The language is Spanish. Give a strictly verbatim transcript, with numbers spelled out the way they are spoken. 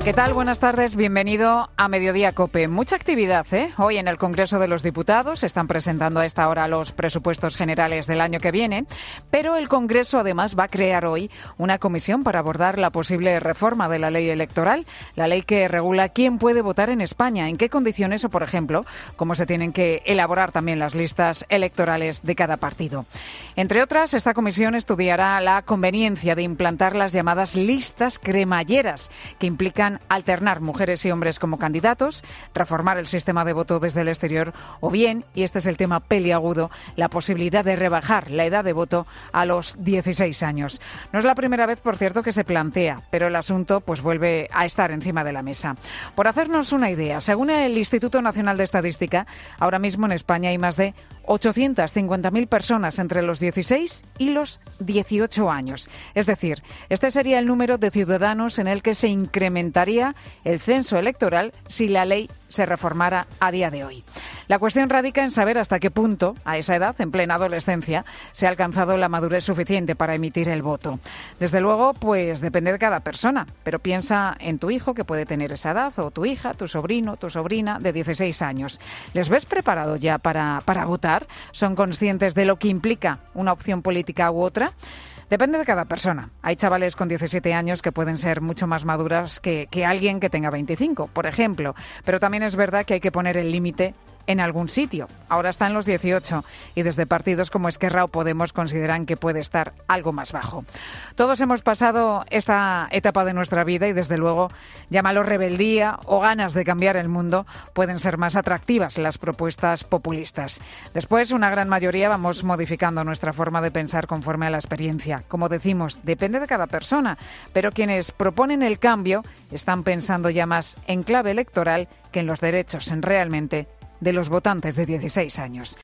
¿Qué tal? Buenas tardes, bienvenido a Mediodía COPE. Mucha actividad, ¿eh? Hoy en el Congreso de los Diputados se están presentando a esta hora los presupuestos generales del año que viene, pero el Congreso además va a crear hoy una comisión para abordar la posible reforma de la ley electoral, la ley que regula quién puede votar en España, en qué condiciones o, por ejemplo, cómo se tienen que elaborar también las listas electorales de cada partido. Entre otras, esta comisión estudiará la conveniencia de implantar las llamadas listas cremalleras, que implican alternar mujeres y hombres como candidatos, reformar el sistema de voto desde el exterior o bien, y este es el tema peliagudo, la posibilidad de rebajar la edad de voto a los dieciséis años. No es la primera vez, por cierto, que se plantea, pero el asunto pues vuelve a estar encima de la mesa. Por hacernos una idea, según el Instituto Nacional de Estadística, ahora mismo en España hay más de ochocientas cincuenta mil personas entre los dieciséis y los dieciocho años. Es decir, este sería el número de ciudadanos en el que se incrementaría el censo electoral si la ley se reformara a día de hoy. La cuestión radica en saber hasta qué punto, a esa edad, en plena adolescencia, se ha alcanzado la madurez suficiente para emitir el voto. Desde luego, pues depende de cada persona, pero piensa en tu hijo que puede tener esa edad, o tu hija, tu sobrino, tu sobrina de dieciséis años. ¿Les ves preparados ya para, para votar? ¿Son conscientes de lo que implica una opción política u otra? Depende de cada persona. Hay chavales con diecisiete años que pueden ser mucho más maduras que, que alguien que tenga veinticinco, por ejemplo. Pero también es verdad que hay que poner el límite en algún sitio. Ahora está en los dieciocho y desde partidos como Esquerra o Podemos consideran que puede estar algo más bajo. Todos hemos pasado esta etapa de nuestra vida y desde luego, llámalo rebeldía o ganas de cambiar el mundo, pueden ser más atractivas las propuestas populistas. Después, una gran mayoría vamos modificando nuestra forma de pensar conforme a la experiencia. Como decimos, depende de cada persona, pero quienes proponen el cambio están pensando ya más en clave electoral que en los derechos en realmente de los votantes de dieciséis años.